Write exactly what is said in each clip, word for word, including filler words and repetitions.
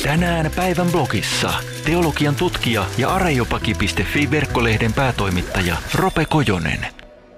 Tänään päivän blogissa teologian tutkija ja areopagi piste fi verkkolehden päätoimittaja Rope Kojonen.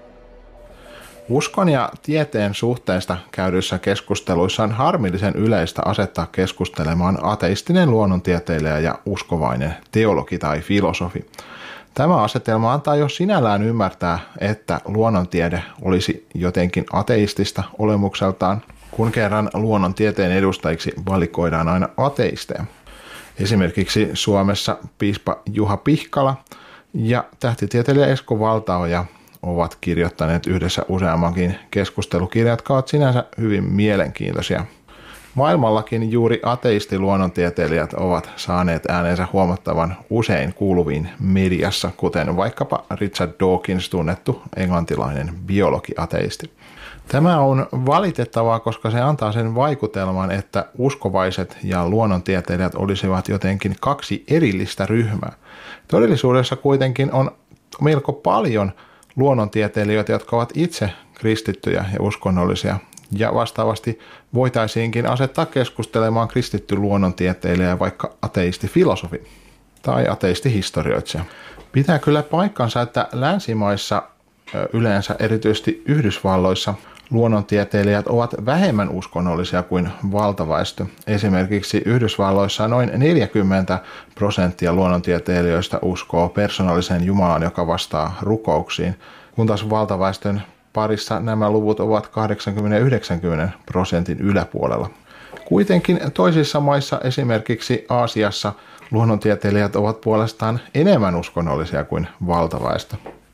Uskon ja tieteen suhteesta käydyissä keskusteluissa on harmillisen yleistä asettaa keskustelemaan ateistinen luonnontieteilijä ja uskovainen teologi tai filosofi. Tämä asetelma antaa jo sinällään ymmärtää, että luonnontiede olisi jotenkin ateistista olemukseltaan, kun kerran luonnontieteen edustajiksi valikoidaan aina ateisteja. Esimerkiksi Suomessa piispa Juha Pihkala ja tähtitieteilijä Esko Valtaoja ovat kirjoittaneet yhdessä useammankin keskustelukirjan, jotka ovat sinänsä hyvin mielenkiintoisia. Maailmallakin juuri ateistiluonnontieteilijät ovat saaneet äänensä huomattavan usein kuuluviin mediassa, kuten vaikkapa Richard Dawkins, tunnettu englantilainen biologi-ateisti. Tämä on valitettavaa, koska se antaa sen vaikutelman, että uskovaiset ja luonnontieteilijät olisivat jotenkin kaksi erillistä ryhmää. Todellisuudessa kuitenkin on melko paljon luonnontieteilijöitä, jotka ovat itse kristittyjä ja uskonnollisia, ja vastaavasti voitaisiinkin asettaa keskustelemaan kristitty luonnontieteilijä ja vaikka ateistifilosofi tai ateistihistorioitsija. Pitää kyllä paikkansa, että länsimaissa yleensä erityisesti Yhdysvalloissa luonnontieteilijät ovat vähemmän uskonnollisia kuin valtaväestö. Esimerkiksi Yhdysvalloissa noin neljäkymmentä prosenttia luonnontieteilijöistä uskoo persoonalliseen Jumalaan, joka vastaa rukouksiin, kun taas valtaväestön parissa nämä luvut ovat kahdeksankymmentä yhdeksänkymmentä prosentin yläpuolella. Kuitenkin toisissa maissa, esimerkiksi Aasiassa, luonnontieteilijät ovat puolestaan enemmän uskonnollisia kuin valtaväestö.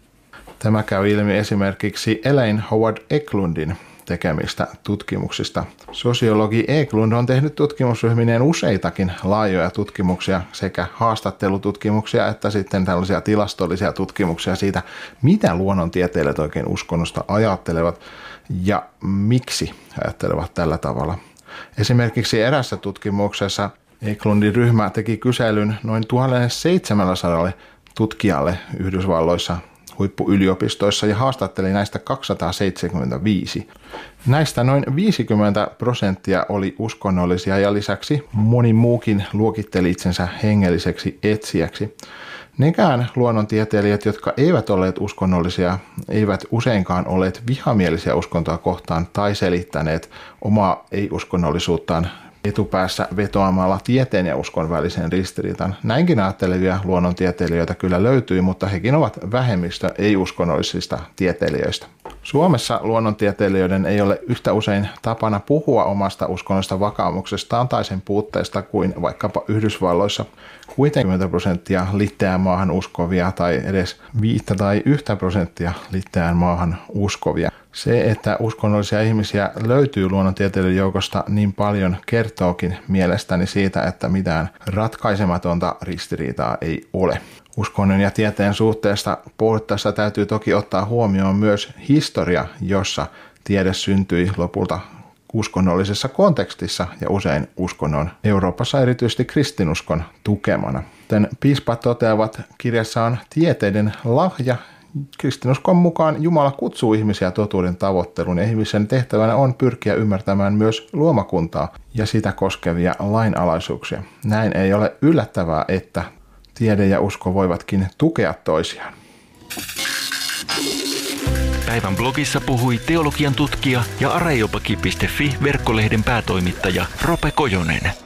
Tämä käy ilmi esimerkiksi Elaine Howard Eklundin tekemistä tutkimuksista. Sosiologi Eklund on tehnyt tutkimusryhmineen useitakin laajoja tutkimuksia, sekä haastattelututkimuksia että sitten tällaisia tilastollisia tutkimuksia siitä, mitä luonnontieteilijät oikein uskonnosta ajattelevat ja miksi ajattelevat tällä tavalla. Esimerkiksi erässä tutkimuksessa Eklundin ryhmä teki kyselyn noin tuhatseitsemänsataa tutkijalle Yhdysvalloissa huippuyliopistoissa ja haastatteli näistä kaksisataaseitsemänkymmentäviisi. Näistä noin viisikymmentä prosenttia oli uskonnollisia ja lisäksi moni muukin luokitteli itsensä hengelliseksi etsijäksi. Nekään luonnontieteilijät, jotka eivät olleet uskonnollisia, eivät useinkaan olleet vihamielisiä uskontoa kohtaan tai selittäneet omaa ei-uskonnollisuuttaan etupäässä vetoamalla tieteen ja uskon välisen ristiriitan. Näinkin ajattelevia luonnontieteilijöitä kyllä löytyy, mutta hekin ovat vähemmistö ei-uskonnollisista tieteilijöistä. Suomessa luonnontieteilijöiden ei ole yhtä usein tapana puhua omasta uskonnollisesta vakaumuksestaan tai sen puutteesta kuin vaikkapa Yhdysvalloissa. Kuitenkin prosenttia litteään maahan uskovia tai edes viittä tai yhtä prosenttia litteään maahan uskovia. Se, että uskonnollisia ihmisiä löytyy luonnontieteilijöiden joukosta niin paljon, kertookin mielestäni siitä, että mitään ratkaisematonta ristiriitaa ei ole. Uskonnon ja tieteen suhteesta puhuttaessa täytyy toki ottaa huomioon myös historia, jossa tiede syntyi lopulta uskonnollisessa kontekstissa ja usein uskonnon Euroopassa erityisesti kristinuskon tukemana. Tämän piispat toteavat kirjassaan tieteiden lahja. Kristinuskon mukaan Jumala kutsuu ihmisiä totuuden tavoitteluun ja ihmisen tehtävänä on pyrkiä ymmärtämään myös luomakuntaa ja sitä koskevia lainalaisuuksia. Näin ei ole yllättävää, että tiede ja usko voivatkin tukea toisiaan. Päivän blogissa puhui teologian tutkija ja areopagi piste fi verkkolehden päätoimittaja Rope Kojonen.